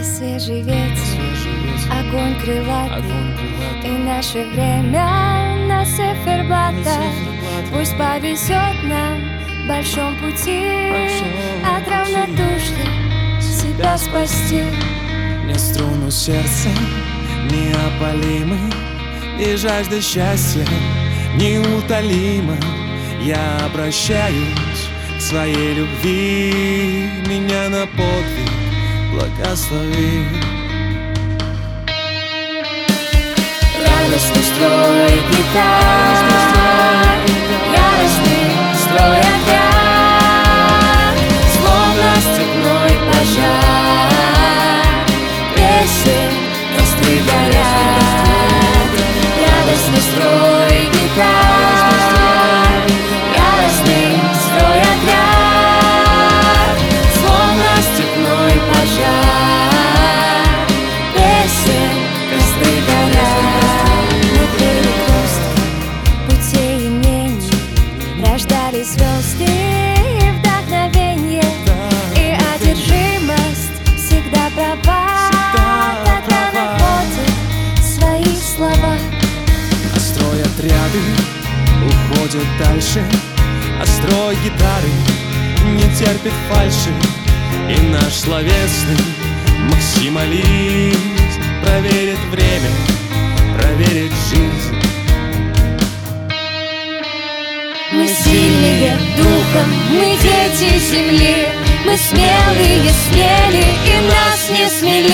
свежий ветер, огонь крылатый, и наше время на циферблатах. Пусть повезет нам в большом пути от равнодушных себя спасти. Не струну сердца неопалимы, и жажда счастья неутолима. Я обращаюсь к своей любви, меня на подвиг благослови. Радостный строй гитар, яростный строй отряд, словно степной пожар, песен костры горят. Радостный строй гитар, яростный строй отряд, словно степной пожар, песен костры горят. На перекрестках путей и мнений рождались звезды и вдохновенье, и одержимость всегда права, когда находит свои слова. А строй отряды уходят дальше, а строй гитары не терпит фальши. И наш словесный максимализм проверит время, проверит жизнь. Мы сильные духом, мы дети земли, мы смелые, смели, и нас не смели.